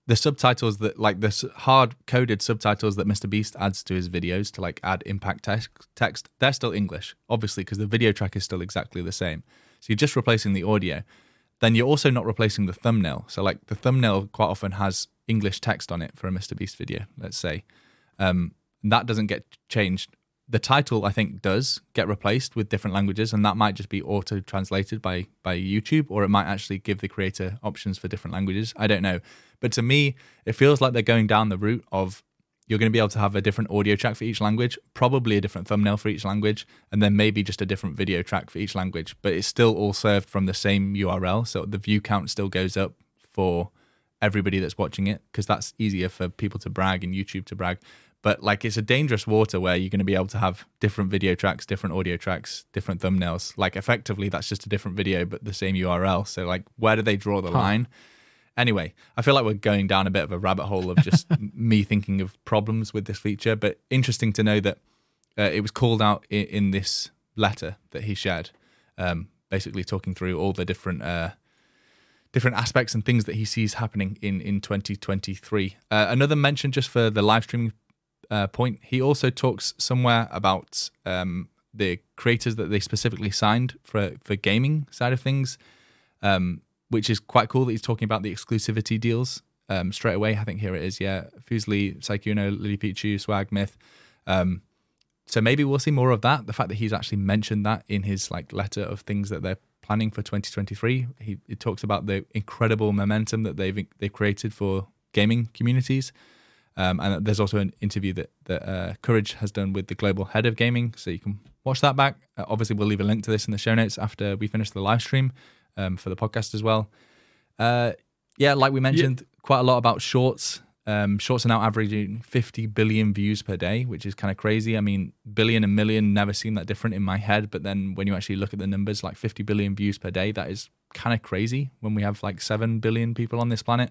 the subtitles that like the hard coded subtitles that MrBeast adds to his videos to like add impact text, text they're still English, obviously, because the video track is still exactly the same. So you're just replacing the audio. Then you're also not replacing the thumbnail. So like the thumbnail quite often has English text on it for a MrBeast video, let's say. Um, that doesn't get changed. The title, I think, does get replaced with different languages, and that might just be auto-translated by by YouTube, or it might actually give the creator options for different languages. I don't know. But to me, it feels like they're going down the route of you're going to be able to have a different audio track for each language, probably a different thumbnail for each language, and then maybe just a different video track for each language. But it's still all served from the same U R L, so the view count still goes up for everybody that's watching it, because that's easier for people to brag and YouTube to brag. But like, it's a dangerous water where you're going to be able to have different video tracks, different audio tracks, different thumbnails. Like, effectively, that's just a different video, but the same U R L. So like, where do they draw the huh. line? Anyway, I feel like we're going down a bit of a rabbit hole of just me thinking of problems with this feature. But interesting to know that uh, it was called out in, in this letter that he shared, um, basically talking through all the different uh, different aspects and things that he sees happening in, in twenty twenty-three. Uh, another mention just for the live streaming Uh, point, he also talks somewhere about um, the creators that they specifically signed for for gaming side of things, um, which is quite cool that he's talking about the exclusivity deals um, straight away. I think here it is, yeah. Fuslie, Sykkuno, Lilipichu, Swag, Myth. Um, so maybe we'll see more of that. The fact that he's actually mentioned that in his like letter of things that they're planning for twenty twenty-three. He, he talks about the incredible momentum that they've they've created for gaming communities. Um, and there's also an interview that, that uh, Courage has done with the global head of gaming, so you can watch that back. Uh, obviously, we'll leave a link to this in the show notes after we finish the live stream um, for the podcast as well. Uh, yeah, like we mentioned, yeah. quite a lot about shorts. Um, shorts are now averaging fifty billion views per day, which is kind of crazy. I mean, billion and million never seem that different in my head, but then when you actually look at the numbers, like fifty billion views per day, that is kind of crazy when we have like seven billion people on this planet.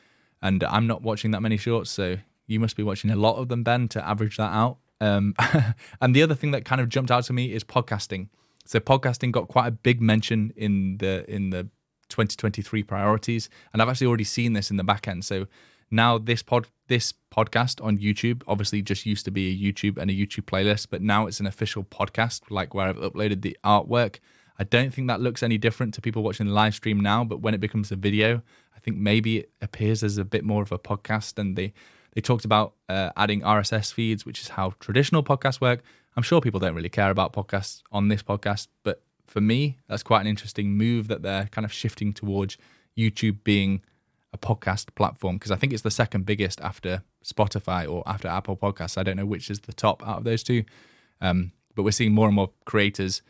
And I'm not watching that many shorts, so you must be watching a lot of them, Ben, to average that out. Um, and the other thing that kind of jumped out to me is podcasting. So podcasting got quite a big mention in the in the twenty twenty-three priorities, and I've actually already seen this in the back end. So now this pod this podcast on YouTube obviously just used to be a YouTube and a YouTube playlist, but now it's an official podcast, like where I've uploaded the artwork. I don't think that looks any different to people watching the live stream now, but when it becomes a video, I think maybe it appears as a bit more of a podcast. And they They talked about uh, adding R S S feeds, which is how traditional podcasts work. I'm sure people don't really care about podcasts on this podcast, but for me, that's quite an interesting move that they're kind of shifting towards YouTube being a podcast platform, because I think it's the second biggest after Spotify or after Apple Podcasts. I don't know which is the top out of those two, um, but we're seeing more and more creators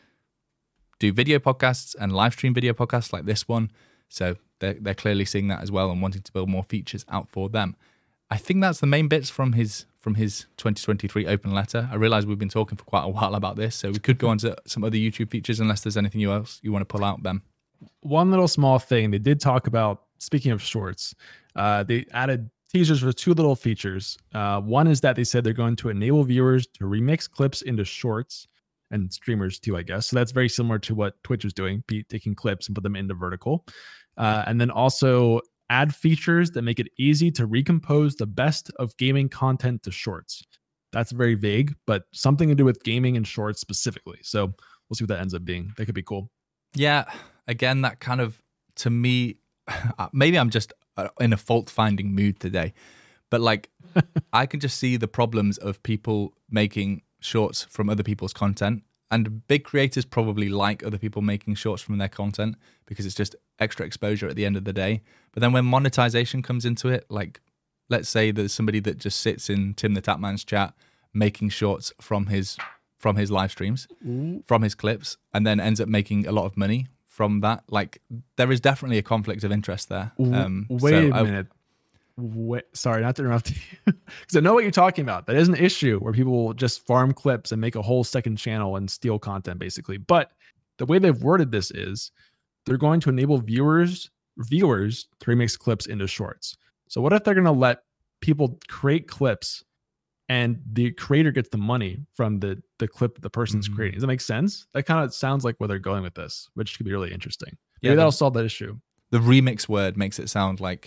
do video podcasts and live stream video podcasts like this one. So they're, they're clearly seeing that as well and wanting to build more features out for them. I think that's the main bits from his from his twenty twenty-three open letter. I realize we've been talking for quite a while about this, so we could go on to some other YouTube features unless there's anything else you want to pull out, Ben. One little small thing. They did talk about, speaking of shorts, uh, they added teasers for two little features. Uh, one is that they said they're going to enable viewers to remix clips into shorts, and streamers too, I guess. So that's very similar to what Twitch is doing, taking clips and put them into vertical. Uh, and then also add features that make it easy to recompose the best of gaming content to shorts. That's very vague, but something to do with gaming and shorts specifically. So we'll see what that ends up being. That could be cool. Yeah, again, that kind of, to me, maybe I'm just in a fault-finding mood today, but like, I can just see the problems of people making shorts from other people's content. And big creators probably like other people making shorts from their content because it's just extra exposure at the end of the day. But then when monetization comes into it, like let's say there's somebody that just sits in Tim the Tapman's chat making shorts from his from his live streams, Ooh. from his clips, and then ends up making a lot of money from that. Like there is definitely a conflict of interest there. Um, Wait so a I, minute. Wait, sorry, not to interrupt you, because I know what you're talking about. That is an issue where people will just farm clips and make a whole second channel and steal content, basically. But the way they've worded this is they're going to enable viewers viewers to remix clips into shorts. So what if they're going to let people create clips and the creator gets the money from the the clip the person's mm-hmm. creating? Does that make sense? That kind of sounds like where they're going with this, which could be really interesting. Maybe yeah, that'll solve that issue. The remix word makes it sound like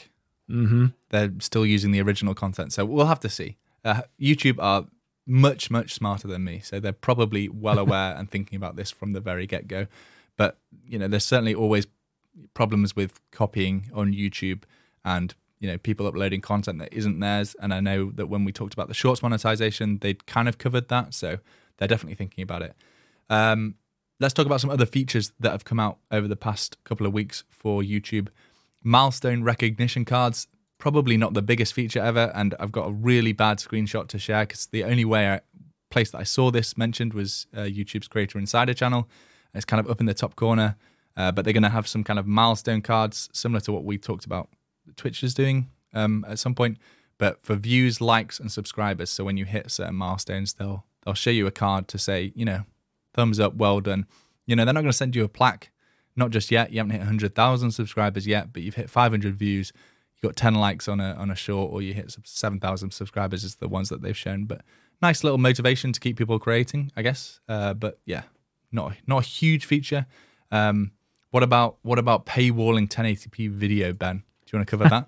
Mm-hmm. They're still using the original content. So we'll have to see. Uh, YouTube are much, much smarter than me. So they're probably well aware and thinking about this from the very get-go. But, you know, there's certainly always problems with copying on YouTube and, you know, people uploading content that isn't theirs. And I know that when we talked about the Shorts monetization, they'd kind of covered that. So they're definitely thinking about it. Um, let's talk about some other features that have come out over the past couple of weeks for YouTube. Milestone recognition cards, probably not the biggest feature ever. And I've got a really bad screenshot to share because the only way I, place that I saw this mentioned was uh, YouTube's Creator Insider channel. It's kind of up in the top corner. Uh, but they're going to have some kind of milestone cards similar to what we talked about Twitch is doing um, at some point, but for views, likes, and subscribers. So when you hit certain milestones, they'll they'll show you a card to say, you know, thumbs up, well done. You know, they're not going to send you a plaque, not just yet. You haven't hit one hundred thousand subscribers yet, but you've hit five hundred views. You got ten likes on a on a short, or you hit seven thousand subscribers is the ones that they've shown. But nice little motivation to keep people creating, I guess. Uh, but yeah, not not a huge feature. Um, What about what about paywalling ten eighty p video, Ben? Do you want to cover that?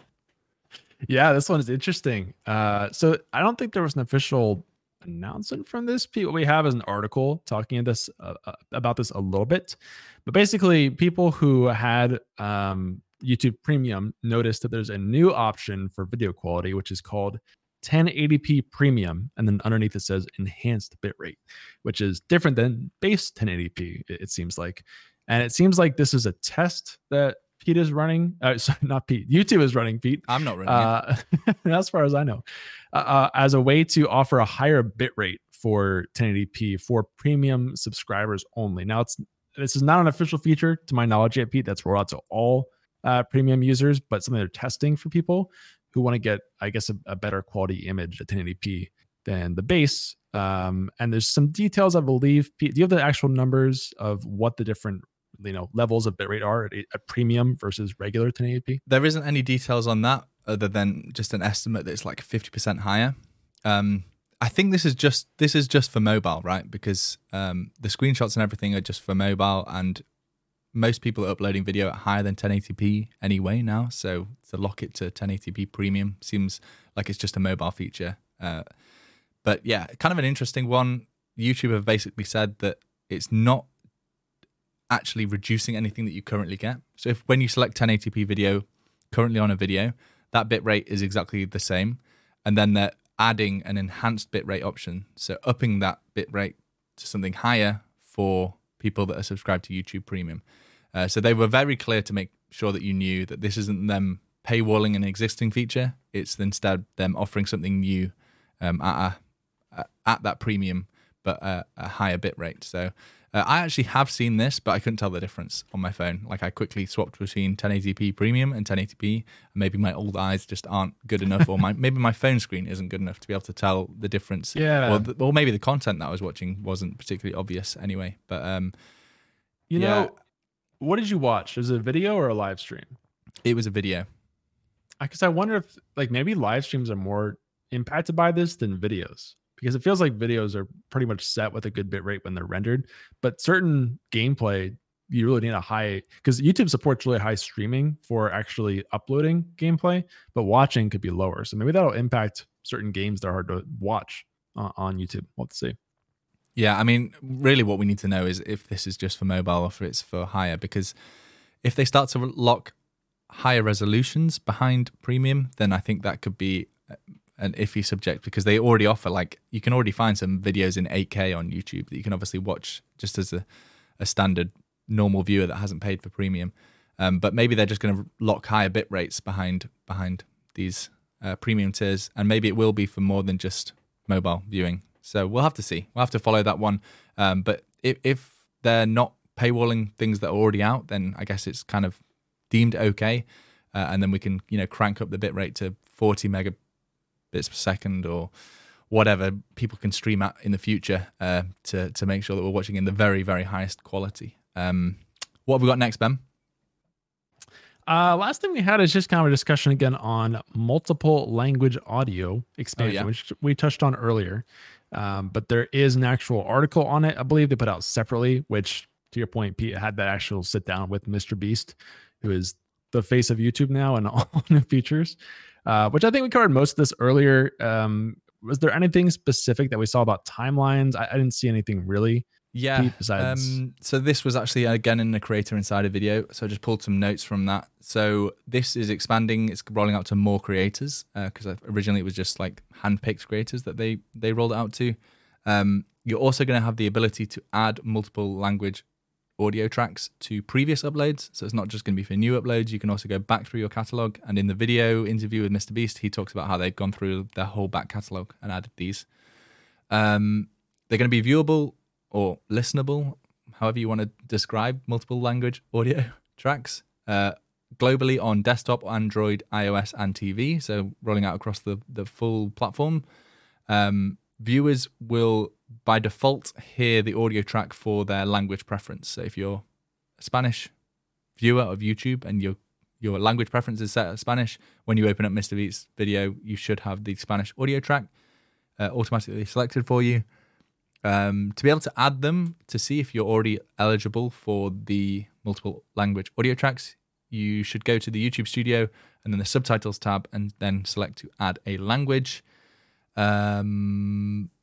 Yeah, this one is interesting. Uh, so I don't think there was an official announcement from this. What we have is an article talking this uh, about this a little bit. But basically, people who had um, YouTube Premium noticed that there's a new option for video quality, which is called ten eighty p Premium, and then underneath it says enhanced bitrate, which is different than base ten eighty p. It, it seems like. And it seems like this is a test that Pete is running. Uh, sorry, not Pete. YouTube is running, Pete. I'm not running uh, it. As far as I know. Uh, uh, as a way to offer a higher bit rate for ten eighty p for premium subscribers only. Now, it's this is not an official feature to my knowledge yet, Pete. That's rolled out to all uh, premium users, but something they're testing for people who want to get, I guess, a, a better quality image at ten eighty p than the base. Um, and there's some details, I believe. Pete, do you have the actual numbers of what the different you know levels of bitrate are at a premium versus regular ten eighty p? There isn't any details on that other than just an estimate that it's like fifty percent higher. Um, I think this is just this is just for mobile, right? Because um, the screenshots and everything are just for mobile, and most people are uploading video at higher than ten eighty p anyway now. So to lock it to ten eighty p premium seems like it's just a mobile feature. Uh, but yeah, kind of an interesting one. YouTube have basically said that it's not actually reducing anything that you currently get. So if when you select ten eighty p video currently on a video, that bitrate is exactly the same. And then they're adding an enhanced bitrate option. So upping that bitrate to something higher for people that are subscribed to YouTube Premium. Uh, so they were very clear to make sure that you knew that this isn't them paywalling an existing feature. It's instead them offering something new um, at, a, at that premium, but uh, a higher bitrate. So Uh, I actually have seen this, but I couldn't tell the difference on my phone. Like I quickly swapped between ten eighty p Premium and ten eighty p. And maybe my old eyes just aren't good enough, or my maybe my phone screen isn't good enough to be able to tell the difference. Yeah. Or, the, or maybe the content that I was watching wasn't particularly obvious anyway. But um, you yeah. know, what did you watch? Was it a video or a live stream? It was a video. Because I wonder if like maybe live streams are more impacted by this than videos. Because it feels like videos are pretty much set with a good bit rate when they're rendered, but certain gameplay, you really need a high, because YouTube supports really high streaming for actually uploading gameplay, but watching could be lower. So maybe that'll impact certain games that are hard to watch uh, on YouTube. We'll have to see. Yeah, I mean, really what we need to know is if this is just for mobile or if it's for higher, because if they start to lock higher resolutions behind premium, then I think that could be an iffy subject, because they already offer, like, you can already find some videos in eight K on YouTube that you can obviously watch just as a, a standard normal viewer that hasn't paid for premium. Um, but maybe they're just going to lock higher bit rates behind behind these uh, premium tiers, and maybe it will be for more than just mobile viewing. So we'll have to see. We'll have to follow that one. Um, but if, if they're not paywalling things that are already out, then I guess it's kind of deemed okay. Uh, and then we can, you know, crank up the bit rate to forty megabits per second or whatever people can stream at in the future uh, to to make sure that we're watching in the very, very highest quality. Um, what have we got next, Ben? Uh, last thing we had is just kind of a discussion again on multiple language audio expansion, oh, yeah. which we touched on earlier. Um, but there is an actual article on it. I believe they put out separately, which, to your point, Pete, had that actual sit down with Mister Beast, who is the face of YouTube now and all new features, uh, which I think we covered most of this earlier. Um, was there anything specific that we saw about timelines? I, I didn't see anything really. Yeah. Pete, besides, Um, so this was actually again in the Creator Insider video. So I just pulled some notes from that. So this is expanding. It's rolling out to more creators because uh, originally it was just like handpicked creators that they they rolled it out to. Um, you're also going to have the ability to add multiple language audio tracks to previous uploads. So it's not just going to be for new uploads. You can also go back through your catalog. And in the video interview with Mister Beast, he talks about how they've gone through their whole back catalog and added these. Um, they're going to be viewable or listenable, however you want to describe multiple language audio tracks, uh, globally on desktop, Android, iOS, and T V, so rolling out across the, the full platform. Um, viewers will, by default, hear the audio track for their language preference. So if you're a Spanish viewer of YouTube and your your language preference is set at Spanish, when you open up Mister Beast's video, you should have the Spanish audio track uh, automatically selected for you. Um, to be able to add them to see if you're already eligible for the multiple language audio tracks, you should go to the YouTube Studio and then the subtitles tab and then select to add a language. Um,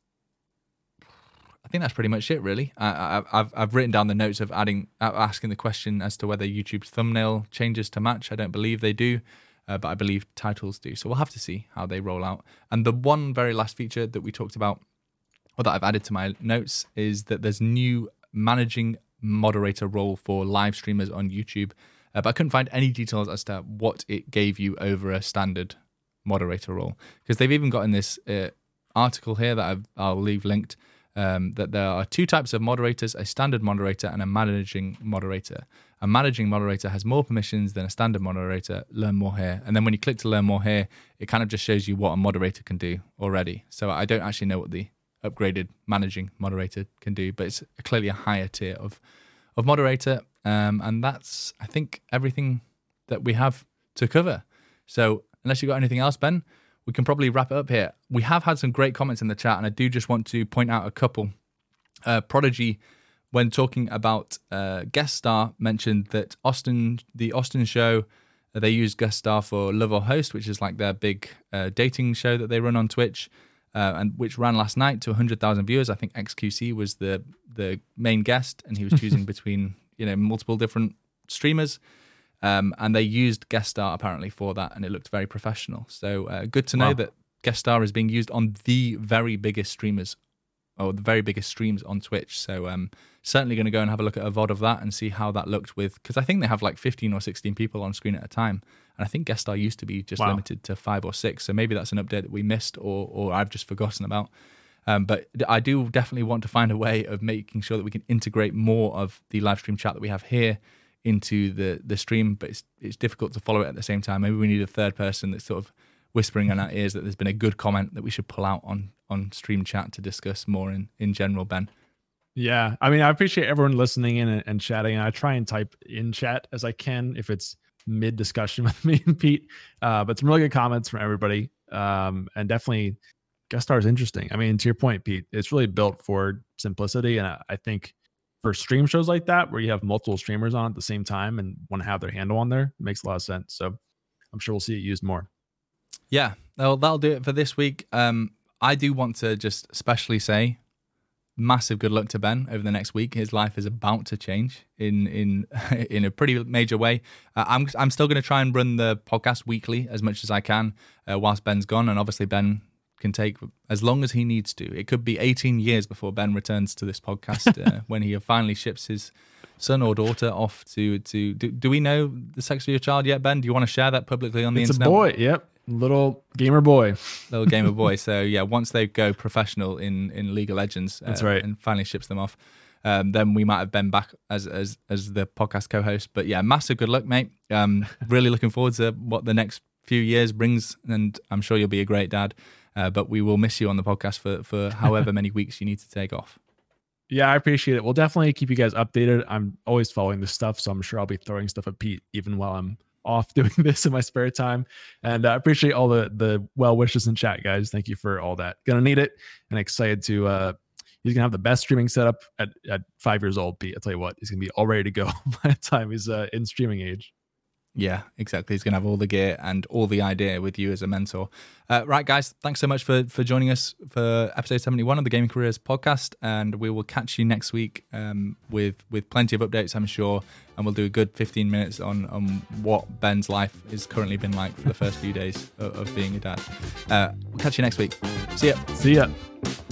I think that's pretty much it, really. I, I, I've I've written down the notes of adding asking the question as to whether YouTube's thumbnail changes to match. I don't believe they do, uh, but I believe titles do. So we'll have to see how they roll out. And the one very last feature that we talked about, or that I've added to my notes, is that there's new managing moderator role for live streamers on YouTube. Uh, but I couldn't find any details as to what it gave you over a standard moderator role. Because they've even got in this uh, article here that I've, I'll leave linked, um, that there are two types of moderators, a standard moderator and a managing moderator. A managing moderator has more permissions than a standard moderator. Learn more here. And then when you click to learn more here, it kind of just shows you what a moderator can do already. So I don't actually know what the upgraded managing moderator can do, but it's clearly a higher tier of of moderator, um, and that's, I think, everything that we have to cover. So unless you've got anything else, Ben, we can probably wrap it up here. We have had some great comments in the chat, and I do just want to point out a couple. Uh, Prodigy, when talking about uh, guest star, mentioned that Austin, the Austin show, uh, they use guest star for Love or Host, which is like their big uh, dating show that they run on Twitch. Uh, and which ran last night to one hundred thousand viewers. I think X Q C was the the main guest, and he was choosing between you know multiple different streamers, um, and they used guest star apparently for that, and it looked very professional. So uh, good to know wow. that guest star is being used on the very biggest streamers, or the very biggest streams on Twitch. So um, certainly going to go and have a look at a V O D of that and see how that looked with, because I think they have like fifteen or sixteen people on screen at a time. And I think guest star used to be just wow. limited to five or six. So maybe that's an update that we missed or or I've just forgotten about. Um, but I do definitely want to find a way of making sure that we can integrate more of the live stream chat that we have here into the, the stream. But it's it's difficult to follow it at the same time. Maybe we need a third person that's sort of whispering in our ears that there's been a good comment that we should pull out on, on stream chat to discuss more in, in general, Ben. Yeah. I mean, I appreciate everyone listening in and, and chatting. I try and type in chat as I can if it's mid discussion with me and Pete, uh, but some really good comments from everybody. Um, and definitely guest star is interesting. I mean, to your point, Pete, it's really built for simplicity. And I, I think for stream shows like that, where you have multiple streamers on at the same time and want to have their handle on there, it makes a lot of sense. So I'm sure we'll see it used more. Yeah, well, that'll do it for this week. Um, I do want to just especially say massive good luck to Ben over the next week. His life is about to change in in in a pretty major way. Uh, I'm I'm still going to try and run the podcast weekly as much as I can uh, whilst Ben's gone, and obviously Ben can take as long as he needs to. It could be eighteen years before Ben returns to this podcast uh, when he finally ships his son or daughter off to to. Do, do we know the sex of your child yet, Ben? Do you want to share that publicly on the it's internet? It's a boy. Yep. Little gamer boy. Little gamer boy. So yeah, once they go professional in, in League of Legends, uh, that's right, and finally ships them off, um, then we might have Ben back as as as the podcast co-host. But yeah, massive good luck, mate. Um, really looking forward to what the next few years brings, and I'm sure you'll be a great dad. Uh, but we will miss you on the podcast for for however many weeks you need to take off. Yeah, I appreciate it. We'll definitely keep you guys updated. I'm always following this stuff, so I'm sure I'll be throwing stuff at Pete even while I'm off doing this in my spare time. And I uh, appreciate all the the well wishes in chat, guys. Thank you for all that. Gonna need it, and excited to uh he's gonna have the best streaming setup at, at five years old, Pete. I'll tell you what, he's gonna be all ready to go by the time he's uh, in streaming age. Yeah, exactly. He's going to have all the gear and all the idea with you as a mentor. Uh, right, guys, thanks so much for for joining us for episode seventy-one of the Gaming Careers podcast, and we will catch you next week um, with with plenty of updates, I'm sure, and we'll do a good fifteen minutes on, on what Ben's life has currently been like for the first few days of, of being a dad. Uh, we'll catch you next week. See ya. See ya.